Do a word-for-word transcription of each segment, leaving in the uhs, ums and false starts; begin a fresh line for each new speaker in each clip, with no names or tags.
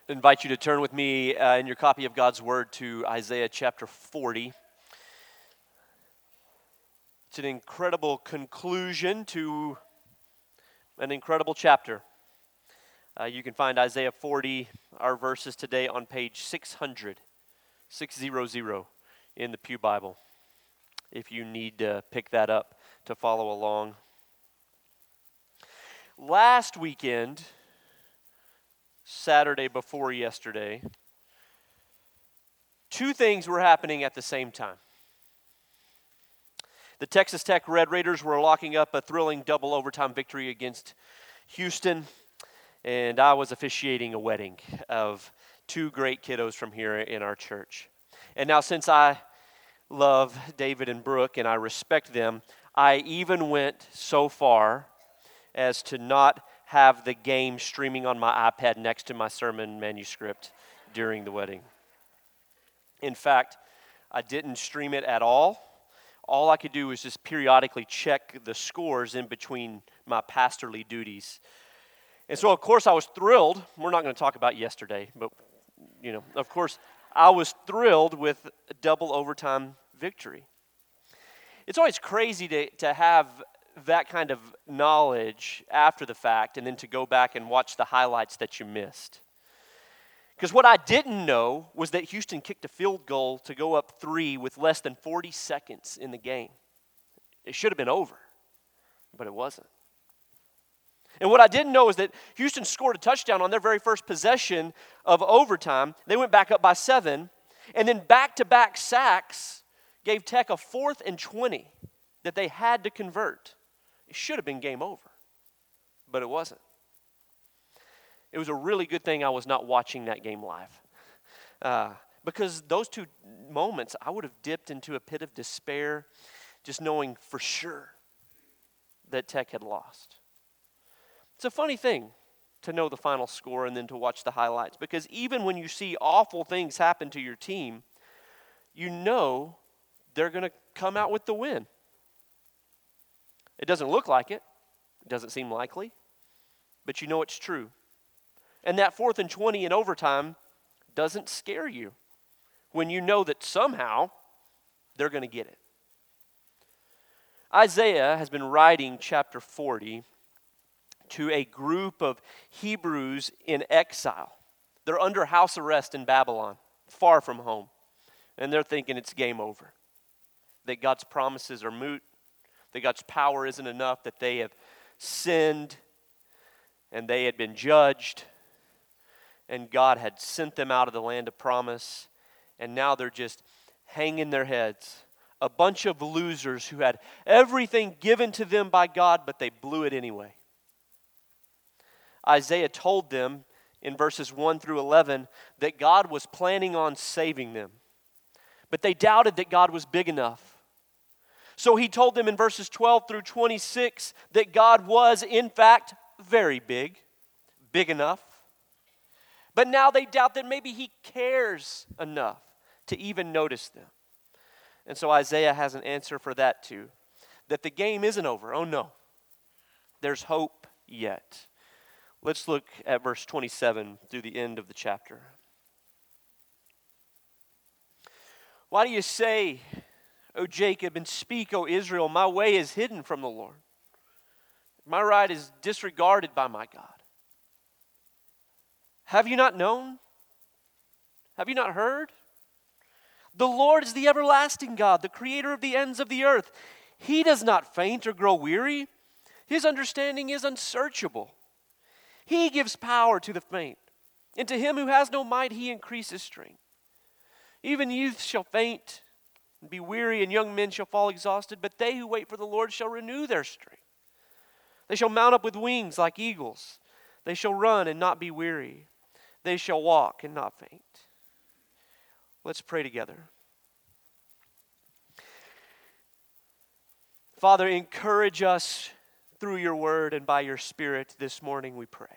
invite you to turn with me uh, in your copy of God's Word to Isaiah chapter forty. It's an incredible conclusion to an incredible chapter. Uh, you can find Isaiah forty, our verses today, on page six hundred, six hundred in the Pew Bible, if you need to pick that up to follow along. Last weekend, Saturday before yesterday, two things were happening at the same time. The Texas Tech Red Raiders were locking up a thrilling double overtime victory against Houston, and I was officiating a wedding of two great kiddos from here in our church. And now, since I love David and Brooke and I respect them, I even went so far as to not have the game streaming on my iPad next to my sermon manuscript during the wedding. In fact, I didn't stream it at all. All I could do was just periodically check the scores in between my pastorly duties. And so, of course, I was thrilled. We're not going to talk about yesterday, but, you know, of course, I was thrilled with a double overtime victory. It's always crazy to, to have that kind of knowledge after the fact and then to go back and watch the highlights that you missed. Because what I didn't know was that Houston kicked a field goal to go up three with less than forty seconds in the game. It should have been over, but it wasn't. And what I didn't know is that Houston scored a touchdown on their very first possession of overtime. They went back up by seven, and then back-to-back sacks gave Tech a fourth and twenty that they had to convert. It should have been game over, but it wasn't. It was a really good thing I was not watching that game live. Uh, because those two moments, I would have dipped into a pit of despair just knowing for sure that Tech had lost. It's a funny thing to know the final score and then to watch the highlights, because even when you see awful things happen to your team, you know they're going to come out with the win. It doesn't look like it. It doesn't seem likely. But you know it's true. And that fourth and twenty in overtime doesn't scare you when you know that somehow they're going to get it. Isaiah has been writing chapter forty to a group of Hebrews in exile. They're under house arrest in Babylon, far from home. And they're thinking it's game over. That God's promises are moot. That God's power isn't enough. That they have sinned and they had been judged. And God had sent them out of the land of promise. And now they're just hanging their heads. A bunch of losers who had everything given to them by God, but they blew it anyway. Isaiah told them in verses one through eleven that God was planning on saving them. But they doubted that God was big enough. So he told them in verses twelve through twenty-six that God was, in fact, very big, big enough. But now they doubt that maybe he cares enough to even notice them. And so Isaiah has an answer for that too. That the game isn't over. Oh no. There's hope yet. Let's look at verse twenty-seven through the end of the chapter. Why do you say, O Jacob, and speak, O Israel, my way is hidden from the Lord. My right is disregarded by my God. Have you not known? Have you not heard? The Lord is the everlasting God, the creator of the ends of the earth. He does not faint or grow weary. His understanding is unsearchable. He gives power to the faint, and to him who has no might he increases strength. Even youth shall faint and be weary, and young men shall fall exhausted, but they who wait for the Lord shall renew their strength. They shall mount up with wings like eagles. They shall run and not be weary. They shall walk and not faint. Let's pray together. Father, encourage us through your word and by your Spirit this morning, we pray.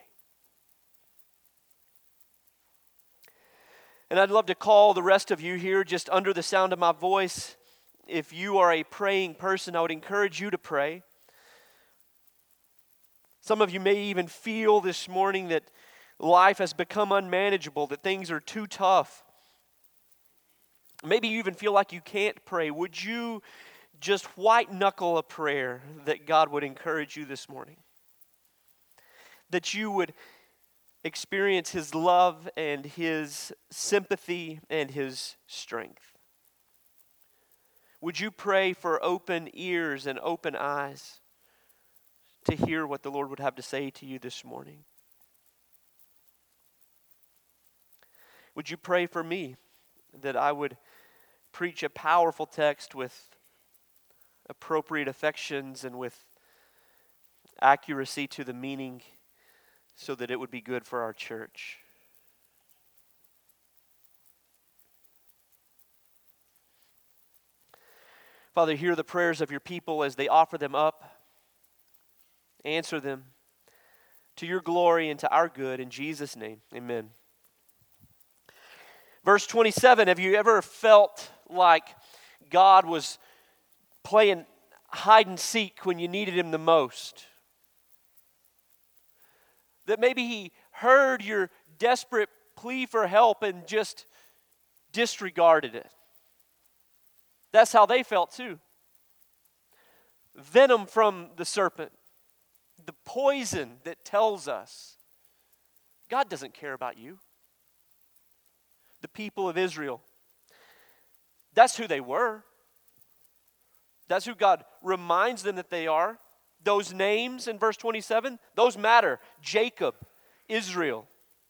And I'd love to call the rest of you here just under the sound of my voice. If you are a praying person, I would encourage you to pray. Some of you may even feel this morning that life has become unmanageable, that things are too tough. Maybe you even feel like you can't pray. Would you just white knuckle a prayer that God would encourage you this morning? That you would experience His love and His sympathy and His strength. Would you pray for open ears and open eyes to hear what the Lord would have to say to you this morning? Would you pray for me that I would preach a powerful text with appropriate affections and with accuracy to the meaning so that it would be good for our church? Father, hear the prayers of your people as they offer them up. Answer them to your glory and to our good. In Jesus' name, amen. Verse twenty-seven, have you ever felt like God was playing hide and seek when you needed Him the most? That maybe He heard your desperate plea for help and just disregarded it. That's how they felt too. Venom from the serpent, the poison that tells us God doesn't care about you. The people of Israel, that's who they were. That's who God reminds them that they are. Those names in verse twenty-seven, those matter. Jacob, Israel.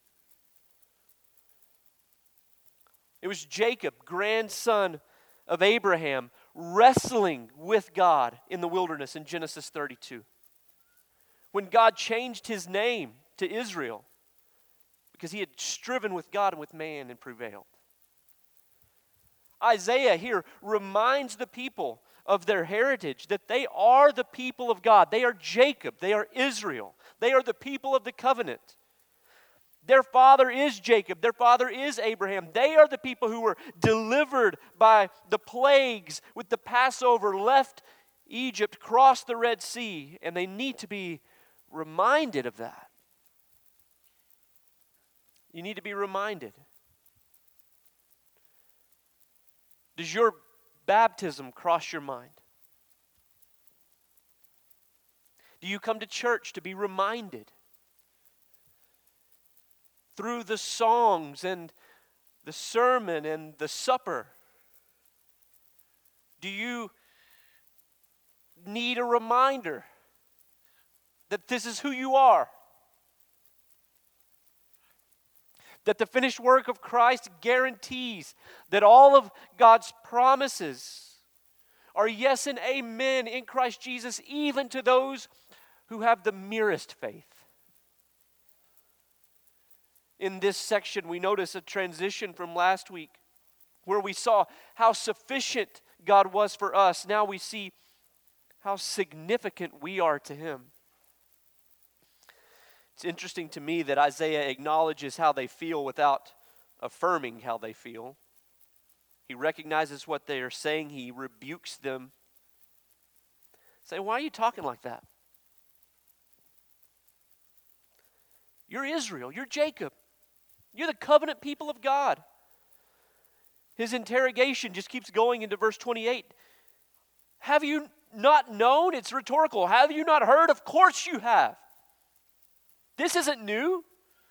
It was Jacob, grandson of Abraham, wrestling with God in the wilderness in Genesis thirty-two. When God changed his name to Israel because he had striven with God and with man and prevailed. Isaiah here reminds the people of their heritage, that they are the people of God. They are Jacob. They are Israel. They are the people of the covenant. Their father is Jacob. Their father is Abraham. They are the people who were delivered by the plagues with the Passover, left Egypt, crossed the Red Sea, and they need to be reminded of that. You need to be reminded. Does your baptism cross your mind? Do you come to church to be reminded? Through the songs and the sermon and the supper, do you need a reminder that this is who you are? That the finished work of Christ guarantees that all of God's promises are yes and amen in Christ Jesus, even to those who have the merest faith. In this section, we notice a transition from last week where we saw how sufficient God was for us. Now we see how significant we are to Him. It's interesting to me that Isaiah acknowledges how they feel without affirming how they feel. He recognizes what they are saying. He rebukes them. Say, why are you talking like that? You're Israel. You're Jacob. You're the covenant people of God. His interrogation just keeps going into verse twenty-eight. Have you not known? It's rhetorical. Have you not heard? Of course you have. This isn't new.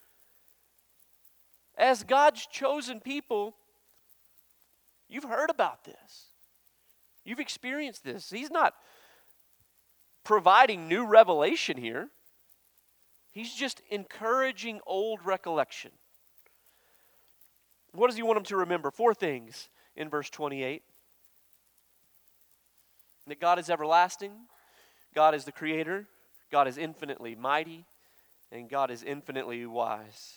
As God's chosen people, you've heard about this. You've experienced this. He's not providing new revelation here. He's just encouraging old recollection. What does he want them to remember? Four things in verse twenty-eight. That God is everlasting, God is the creator, God is infinitely mighty, and God is infinitely wise.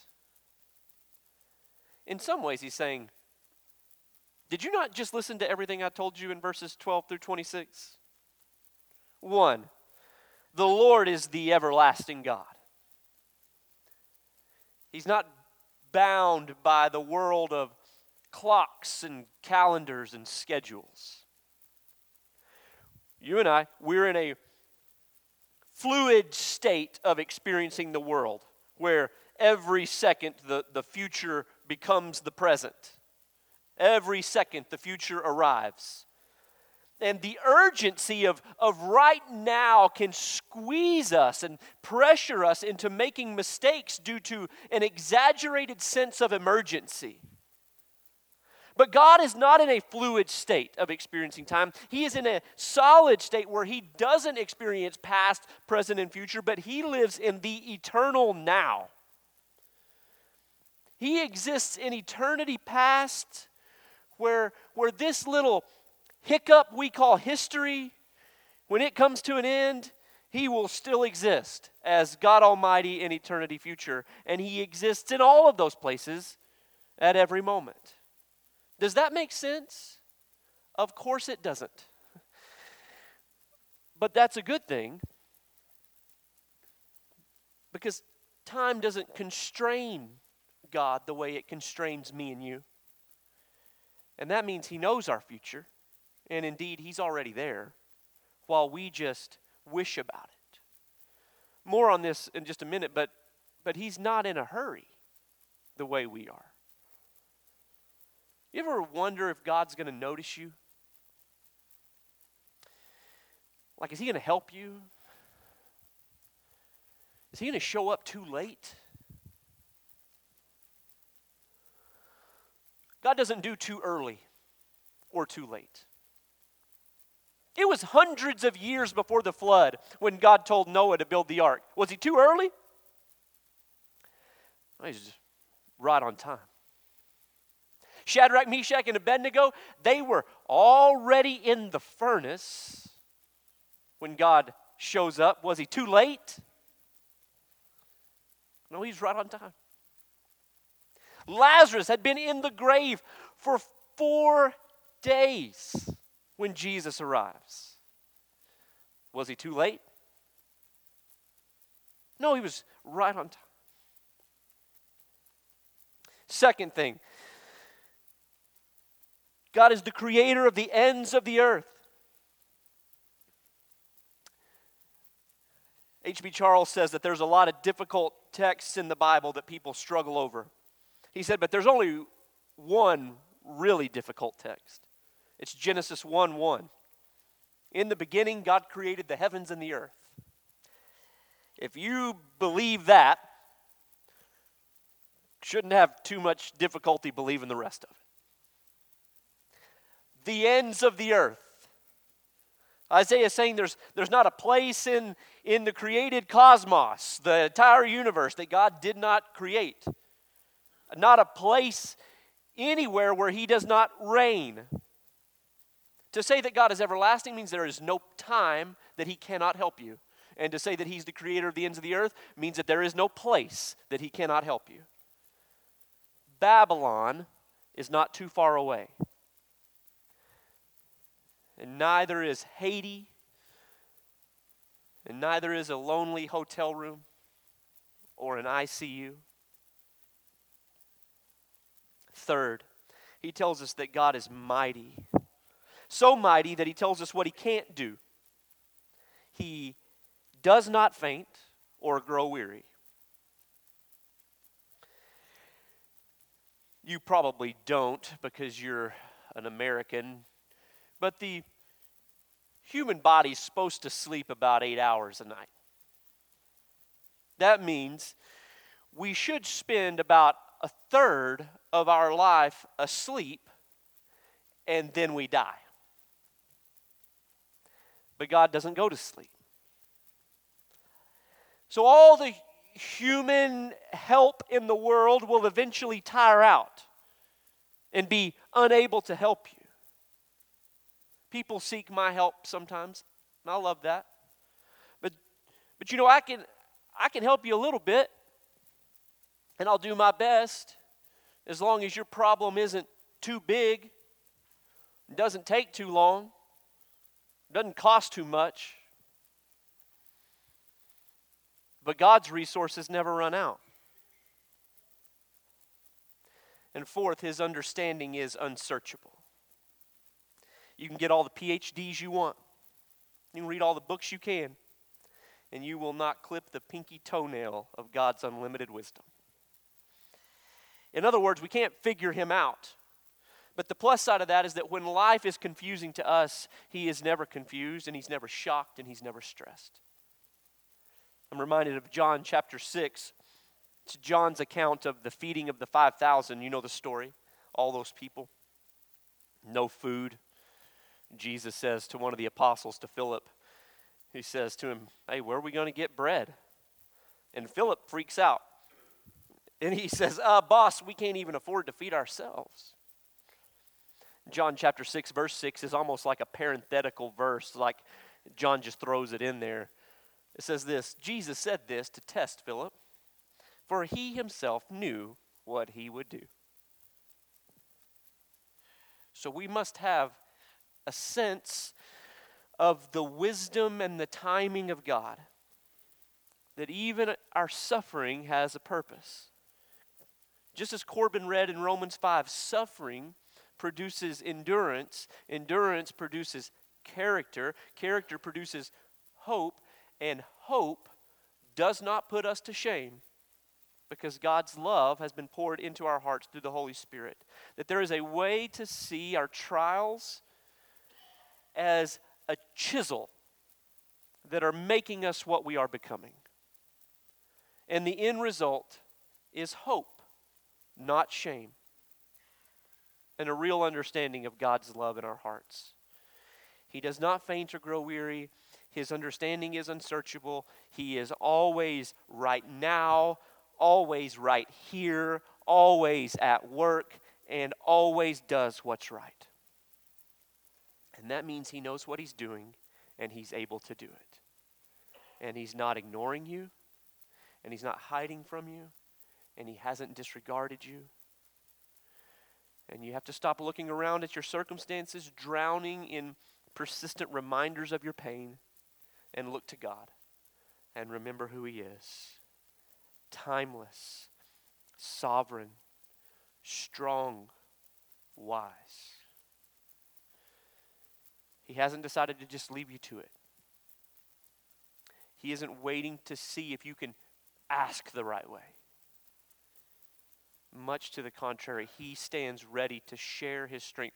In some ways, he's saying, did you not just listen to everything I told you in verses twelve through twenty-six? One, the Lord is the everlasting God. He's not bound by the world of clocks and calendars and schedules. You and I, we're in a fluid state of experiencing the world where every second the, the future becomes the present. Every second the future arrives. And the urgency of, of right now can squeeze us and pressure us into making mistakes due to an exaggerated sense of emergency. But God is not in a fluid state of experiencing time. He is in a solid state where He doesn't experience past, present, and future, but He lives in the eternal now. He exists in eternity past, where, where this little hiccup we call history, when it comes to an end, He will still exist as God Almighty in eternity future. And He exists in all of those places at every moment. Does that make sense? Of course it doesn't. But that's a good thing, because time doesn't constrain God the way it constrains me and you. And that means He knows our future. And indeed, He's already there, while we just wish about it. More on this in just a minute, but, but He's not in a hurry the way we are. You ever wonder if God's going to notice you? Like, is He going to help you? Is He going to show up too late? God doesn't do too early or too late. It was hundreds of years before the flood when God told Noah to build the ark. Was He too early? No, He's just right on time. Shadrach, Meshach, and Abednego, they were already in the furnace when God shows up. Was He too late? No, He's right on time. Lazarus had been in the grave for four days when Jesus arrives. Was He too late? No, He was right on time. Second thing, God is the creator of the ends of the earth. H B Charles says that there's a lot of difficult texts in the Bible that people struggle over. He said, but there's only one really difficult text. It's Genesis one one. In the beginning, God created the heavens and the earth. If you believe that, shouldn't have too much difficulty believing the rest of it. The ends of the earth. Isaiah is saying there's, there's not a place in, in the created cosmos, the entire universe, that God did not create. Not a place anywhere where He does not reign. To say that God is everlasting means there is no time that He cannot help you. And to say that He's the creator of the ends of the earth means that there is no place that He cannot help you. Babylon is not too far away. And neither is Haiti. And neither is a lonely hotel room or an I C U. Third, He tells us that God is mighty. So mighty that He tells us what He can't do. He does not faint or grow weary. You probably don't, because you're an American. But the human body's supposed to sleep about eight hours a night. That means we should spend about a third of our life asleep, and then we die. But God doesn't go to sleep. So all the human help in the world will eventually tire out and be unable to help you. People seek my help sometimes, and I love that. But but you know, I can I can help you a little bit, and I'll do my best as long as your problem isn't too big, doesn't take too long, doesn't cost too much. But God's resources never run out. And fourth, His understanding is unsearchable. You can get all the P H Ds you want. You can read all the books you can. And you will not clip the pinky toenail of God's unlimited wisdom. In other words, we can't figure him out. But the plus side of that is that when life is confusing to us, he is never confused, and he's never shocked, and he's never stressed. I'm reminded of John chapter six. It's John's account of the feeding of the five thousand. You know the story. All those people. No food. Jesus says to one of the apostles, to Philip, he says to him, hey, where are we going to get bread? And Philip freaks out. And he says, uh, boss, we can't even afford to feed ourselves. John chapter six, verse six is almost like a parenthetical verse, like John just throws it in there. It says this, Jesus said this to test Philip, for he himself knew what he would do. So we must have a sense of the wisdom and the timing of God, that even our suffering has a purpose. Just as Corbin read in Romans five, suffering produces endurance, endurance produces character, character produces hope, and hope does not put us to shame because God's love has been poured into our hearts through the Holy Spirit. That there is a way to see our trials as a chisel that are making us what we are becoming. And the end result is hope, not shame, and a real understanding of God's love in our hearts. He does not faint or grow weary. His understanding is unsearchable. He is always right now, always right here, always at work, and always does what's right. And that means he knows what he's doing, and he's able to do it. And he's not ignoring you, and he's not hiding from you, and he hasn't disregarded you. And you have to stop looking around at your circumstances, drowning in persistent reminders of your pain, and look to God and remember who he is. Timeless, sovereign, strong, wise. He hasn't decided to just leave you to it. He isn't waiting to see if you can ask the right way. Much to the contrary, he stands ready to share his strength.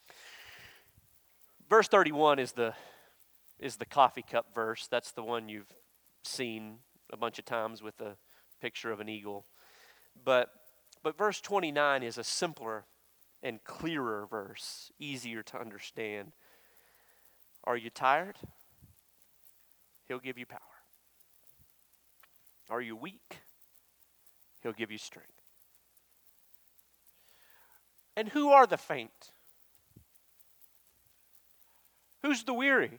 Verse thirty-one is the is the coffee cup verse. That's the one you've seen a bunch of times with a picture of an eagle. But but verse twenty-nine is a simpler and clearer verse, easier to understand. Are you tired? He'll give you power. Are you weak? He'll give you strength. And who are the faint? Who's the weary?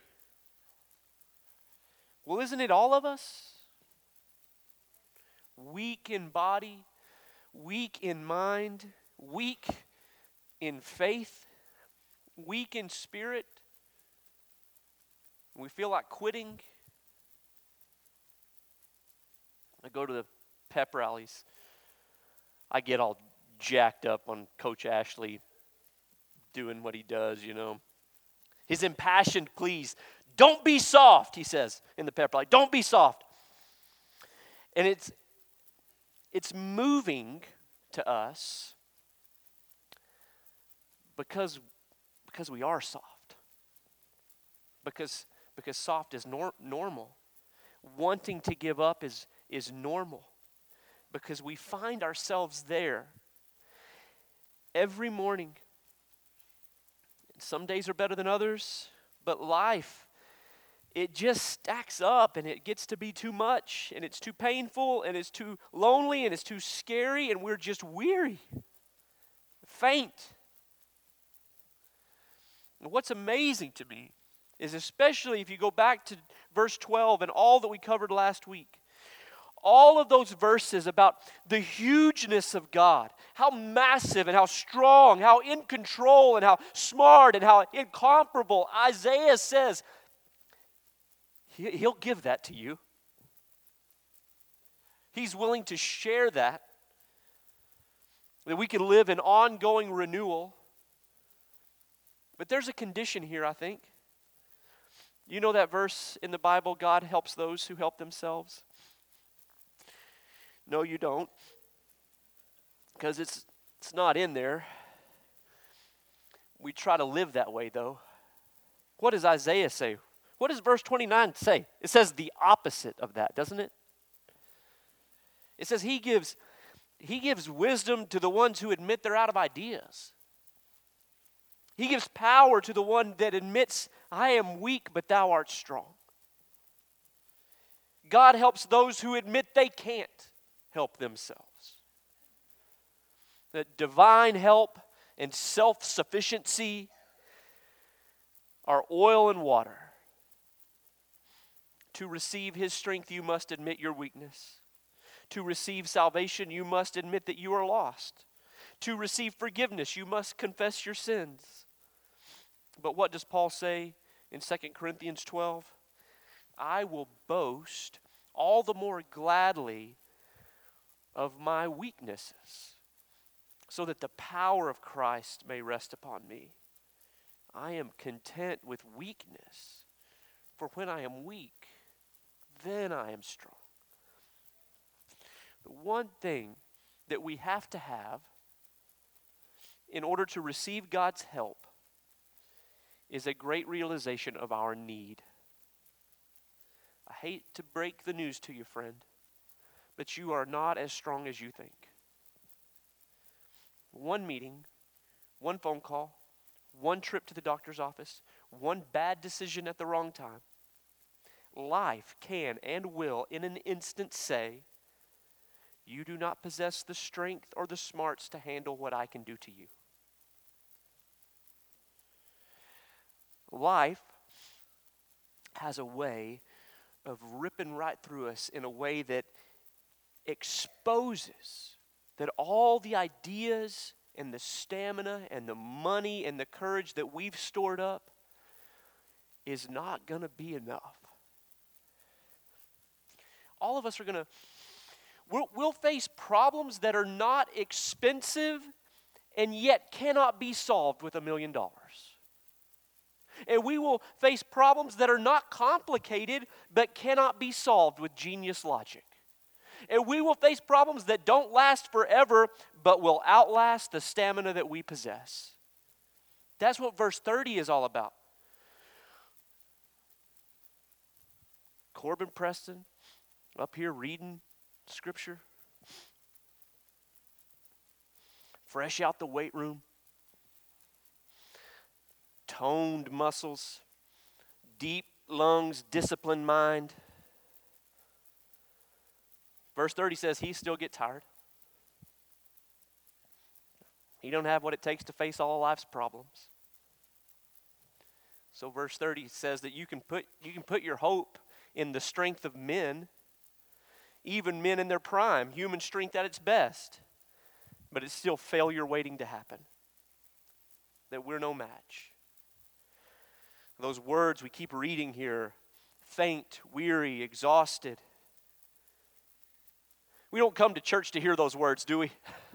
Well, isn't it all of us? Weak in body, weak in mind, weak in faith, weak in spirit. We feel like quitting. I go to the pep rallies. I get all jacked up on Coach Ashley doing what he does, you know. His impassioned pleas. Don't be soft, he says in the pep rally. Don't be soft. And it's it's moving to us because because we are soft. Because because soft is nor- normal. Wanting to give up is is normal. Because we find ourselves there every morning. Some days are better than others, but life, it just stacks up and it gets to be too much, and it's too painful, and it's too lonely, and it's too scary, and we're just weary, faint. And what's amazing to me is, especially if you go back to verse twelve and all that we covered last week, all of those verses about the hugeness of God, how massive and how strong, how in control and how smart and how incomparable. Isaiah says, He'll give that to you. He's willing to share that, that we can live in ongoing renewal. But there's a condition here, I think. You know that verse in the Bible, God helps those who help themselves? No, you don't. because it's it's not in there. We try to live that way, though. What does Isaiah say? What does verse twenty-nine say? It says the opposite of that, doesn't it? It says he gives, he gives wisdom to the ones who admit they're out of ideas. He gives power to the one that admits, I am weak, but thou art strong. God helps those who admit they can't help themselves. That divine help and self-sufficiency are oil and water. To receive His strength, you must admit your weakness. To receive salvation, you must admit that you are lost. To receive forgiveness, you must confess your sins. But what does Paul say in Second Corinthians twelve? I will boast all the more gladly of my weaknesses, so that the power of Christ may rest upon me. I am content with weakness, for when I am weak, then I am strong. The one thing that we have to have in order to receive God's help is a great realization of our need. I hate to break the news to you, friend, but you are not as strong as you think. One meeting, one phone call, one trip to the doctor's office, one bad decision at the wrong time. Life can and will in an instant say, you do not possess the strength or the smarts to handle what I can do to you. Life has a way of ripping right through us in a way that exposes that all the ideas and the stamina and the money and the courage that we've stored up is not going to be enough. All of us are going to, we'll, we'll face problems that are not expensive and yet cannot be solved with a million dollars. And we will face problems that are not complicated but cannot be solved with genius logic. And we will face problems that don't last forever but will outlast the stamina that we possess. That's what verse thirty is all about. Corbin Preston up here reading Scripture, fresh out the weight room, toned muscles, deep lungs, disciplined mind. Verse thirty says he still gets tired. He don't have what it takes to face all of life's problems. So verse thirty says that you can put you can put your hope in the strength of men, even men in their prime, human strength at its best. But it's still failure waiting to happen. That we're no match. Those words we keep reading here, faint, weary, exhausted. We don't come to church to hear those words, do we?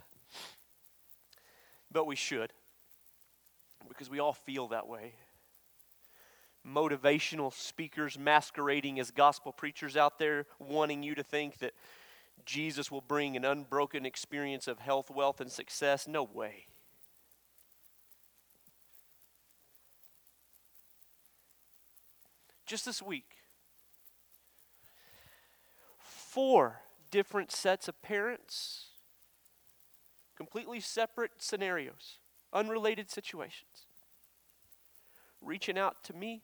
But we should, because we all feel that way. Motivational speakers masquerading as gospel preachers out there wanting you to think that Jesus will bring an unbroken experience of health, wealth, and success. No way. Just this week, four different sets of parents, completely separate scenarios, unrelated situations, reaching out to me,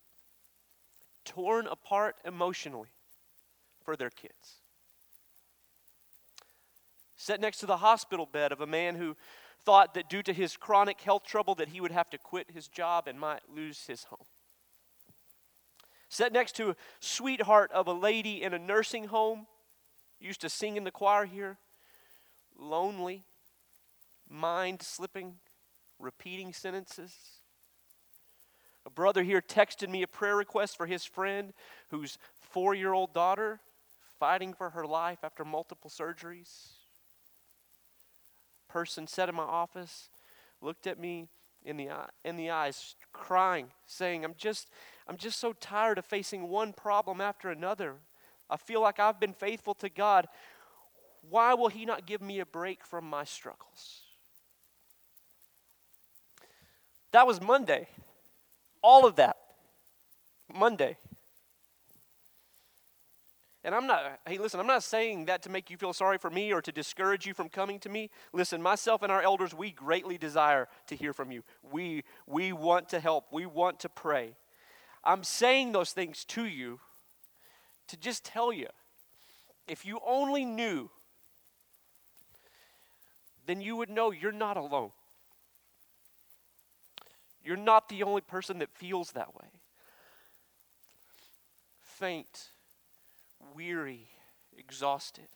torn apart emotionally for their kids. Sat next to the hospital bed of a man who thought that due to his chronic health trouble that he would have to quit his job and might lose his home. Sat next to a sweetheart of a lady in a nursing home, used to sing in the choir here, lonely, mind slipping, repeating sentences. A brother here texted me a prayer request for his friend whose four-year-old daughter fighting for her life after multiple surgeries. Person sat in my office, looked at me in the eye, in the eyes, crying, saying, I'm just, I'm just so tired of facing one problem after another. I feel like I've been faithful to God. Why will he not give me a break from my struggles? That was Monday. All of that. Monday. And I'm not, hey, listen, I'm not saying that to make you feel sorry for me or to discourage you from coming to me. Listen, myself and our elders, we greatly desire to hear from you. We, we want to help. We want to pray. I'm saying those things to you to just tell you, if you only knew, then you would know you're not alone. You're not the only person that feels that way. Faint, weary, exhausted.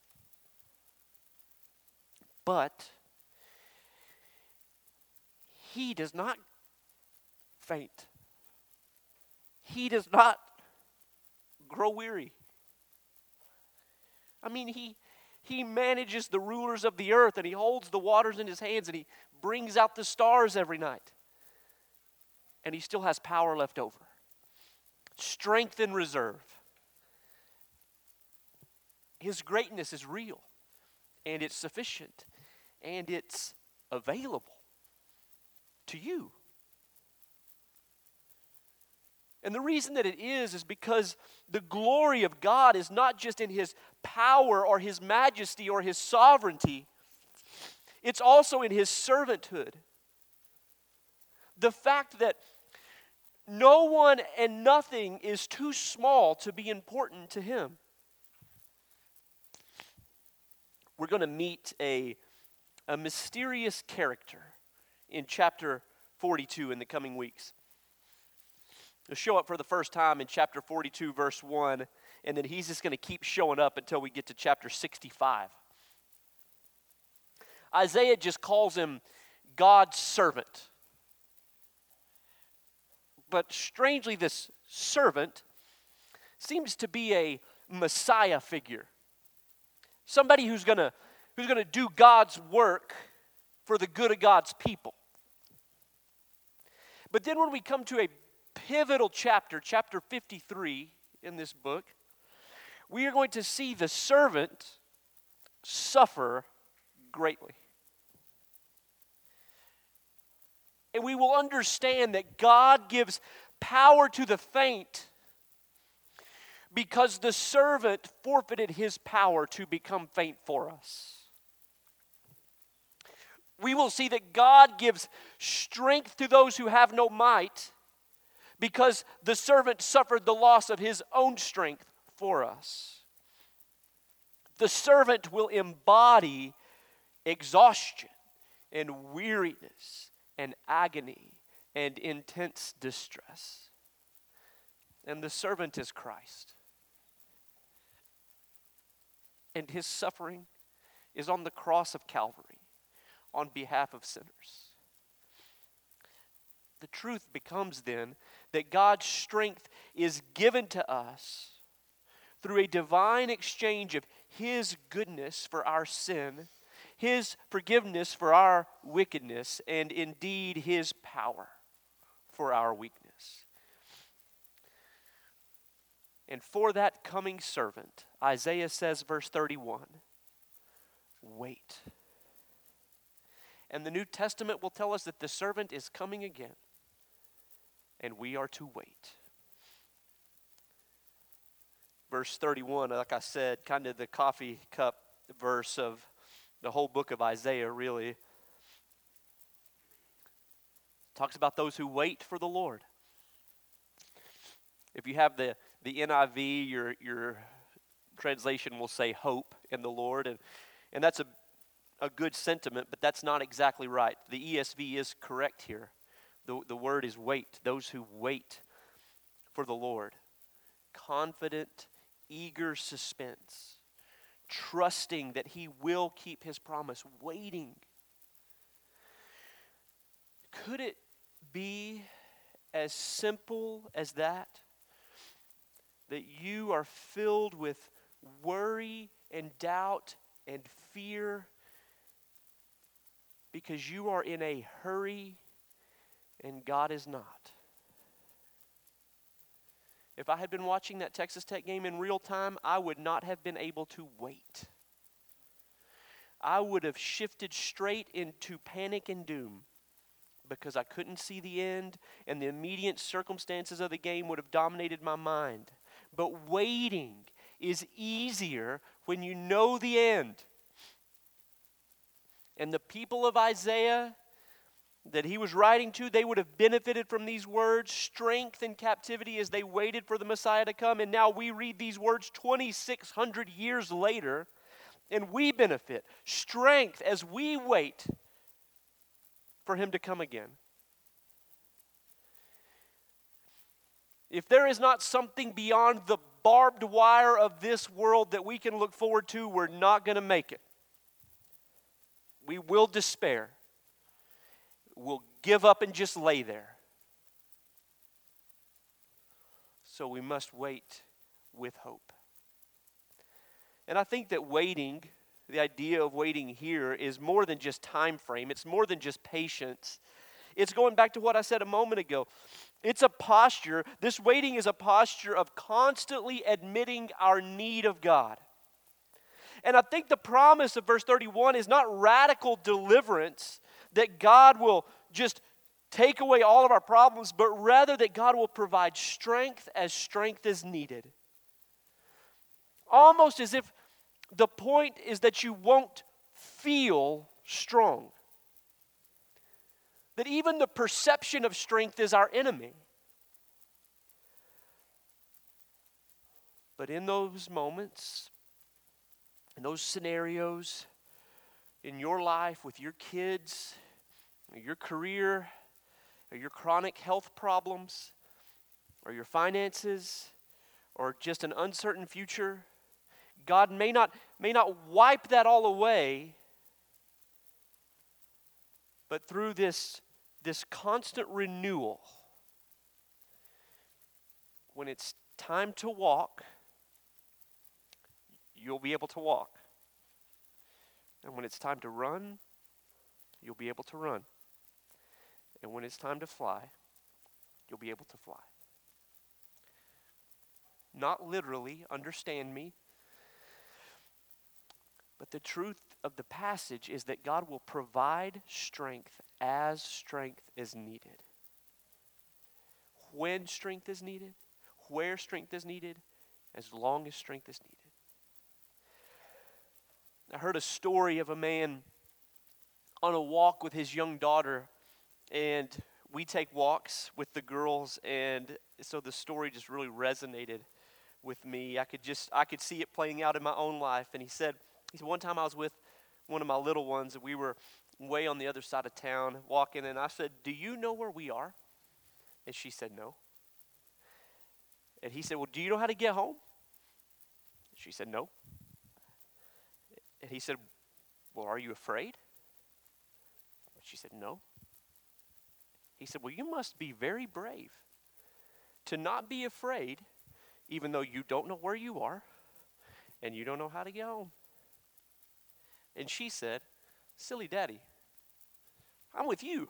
But he does not faint. He does not grow weary. I mean, he he manages the rulers of the earth, and he holds the waters in his hands, and he brings out the stars every night. And he still has power left over. Strength in reserve. His greatness is real, and it's sufficient, and it's available to you. And the reason that it is is because the glory of God is not just in his power or his majesty or his sovereignty. It's also in his servanthood. The fact that no one and nothing is too small to be important to him. We're going to meet a, a mysterious character in chapter forty-two in the coming weeks. He'll show up for the first time in chapter forty-two, verse one, and then he's just going to keep showing up until we get to chapter sixty-five. Isaiah just calls him God's servant. But strangely, this servant seems to be a Messiah figure. Somebody who's going to who's going to do God's work for the good of God's people. But then when we come to a pivotal chapter, chapter fifty-three in this book, we are going to see the servant suffer greatly. And we will understand that God gives power to the faint because the servant forfeited his power to become faint for us. We will see that God gives strength to those who have no might because the servant suffered the loss of his own strength for us. The servant will embody exhaustion and weariness and agony and intense distress. And the servant is Christ. And his suffering is on the cross of Calvary on behalf of sinners. The truth becomes then that God's strength is given to us through a divine exchange of his goodness for our sin, his forgiveness for our wickedness, and indeed his power for our weakness. And for that coming servant, Isaiah says, verse thirty-one, wait. And the New Testament will tell us that the servant is coming again, and we are to wait. Verse thirty-one, like I said, kind of the coffee cup verse of the whole book of Isaiah, really. Talks about those who wait for the Lord. If you have the, the N I V, your, your translation will say hope in the Lord. And, and that's a, a good sentiment, but that's not exactly right. The E S V is correct here. The, the word is wait. Those who wait for the Lord. Confident, eager suspense. Trusting that he will keep his promise. Waiting. Could it be as simple as that? That you are filled with worry and doubt and fear because you are in a hurry and God is not. If I had been watching that Texas Tech game in real time, I would not have been able to wait. I would have shifted straight into panic and doom because I couldn't see the end, and the immediate circumstances of the game would have dominated my mind. But waiting is easier when you know the end. And the people of Isaiah that he was writing to, they would have benefited from these words, strength in captivity as they waited for the Messiah to come. And now we read these words twenty-six hundred years later, and we benefit strength as we wait for him to come again. If there is not something beyond the barbed wire of this world that we can look forward to, we're not going to make it. We will despair. We'll give up and just lay there. So we must wait with hope. And I think that waiting, the idea of waiting here, is more than just time frame. It's more than just patience. It's going back to what I said a moment ago. It's a posture. This waiting is a posture of constantly admitting our need of God. And I think the promise of verse thirty-one is not radical deliverance, that God will just take away all of our problems, but rather that God will provide strength as strength is needed. Almost as if the point is that you won't feel strong. That even the perception of strength is our enemy. But in those moments, in those scenarios, in your life, with your kids, your career, or your chronic health problems, or your finances, or just an uncertain future, God may not, may not wipe that all away, but through this, this constant renewal, when it's time to walk, you'll be able to walk. And when it's time to run, you'll be able to run. And when it's time to fly, you'll be able to fly. Not literally, understand me. But the truth of the passage is that God will provide strength as strength is needed. When strength is needed, where strength is needed, as long as strength is needed. I heard a story of a man on a walk with his young daughter, and we take walks with the girls, and so the story just really resonated with me. I could just, I could see it playing out in my own life. And he said, he said, one time I was with one of my little ones, and we were way on the other side of town walking, and I said, "Do you know where we are?" And she said, "No." And he said, "Well, do you know how to get home?" She said, "No." And he said, "Well, are you afraid?" She said, "No." He said, "Well, you must be very brave to not be afraid, even though you don't know where you are and you don't know how to get home." And she said, "Silly daddy, I'm with you."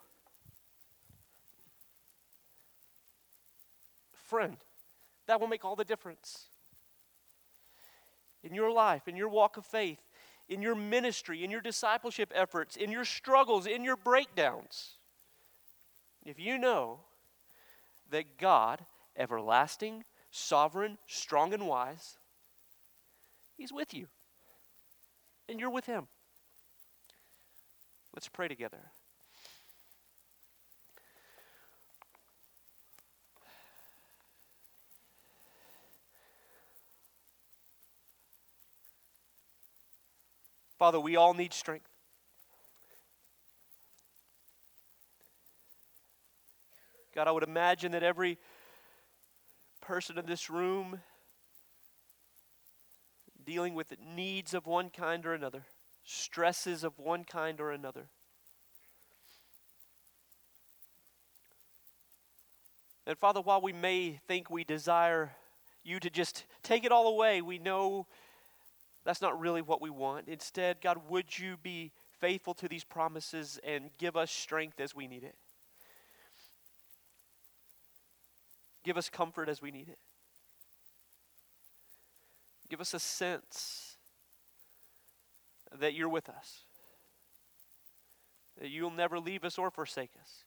Friend, that will make all the difference. In your life, in your walk of faith, in your ministry, in your discipleship efforts, in your struggles, in your breakdowns. If you know that God, everlasting, sovereign, strong, and wise, He's with you. And you're with Him. Let's pray together. Father, we all need strength. God, I would imagine that every person in this room dealing with needs of one kind or another, stresses of one kind or another. And Father, while we may think we desire you to just take it all away, we know that's not really what we want. Instead, God, would you be faithful to these promises and give us strength as we need it? Give us comfort as we need it. Give us a sense that you're with us. that you'll never leave us or forsake us.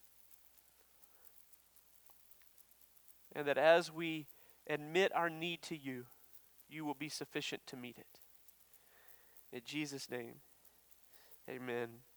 And that as we admit our need to you, you will be sufficient to meet it. In Jesus' name, amen.